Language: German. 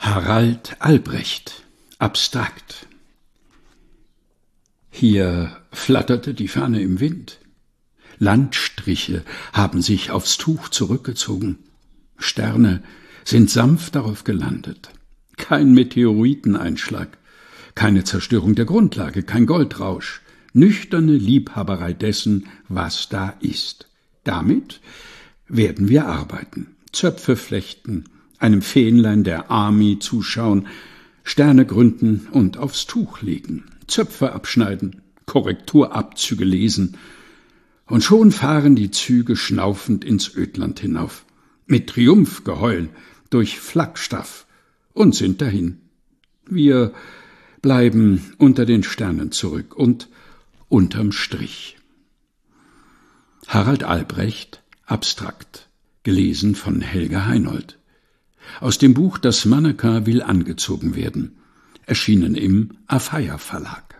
Harald Albrecht, abstrakt. Hier flatterte die Fahne im Wind. Landstriche haben sich aufs Tuch zurückgezogen. Sterne sind sanft darauf gelandet. Kein Meteoriteneinschlag, keine Zerstörung der Grundlage, kein Goldrausch. Nüchterne Liebhaberei dessen, was da ist. Damit werden wir arbeiten, Zöpfe flechten, einem Fähnlein der Army zuschauen, Sterne gründen und aufs Tuch legen, Zöpfe abschneiden, Korrekturabzüge lesen. Und schon fahren die Züge schnaufend ins Ödland hinauf, mit Triumphgeheul durch Flagstaff und sind dahin. Wir bleiben unter den Sternen zurück und unterm Strich. Harald Albrecht, abstrakt, gelesen von Helga Heinold. Aus dem Buch Das Mannequin will angezogen werden, erschienen im Afeier Verlag.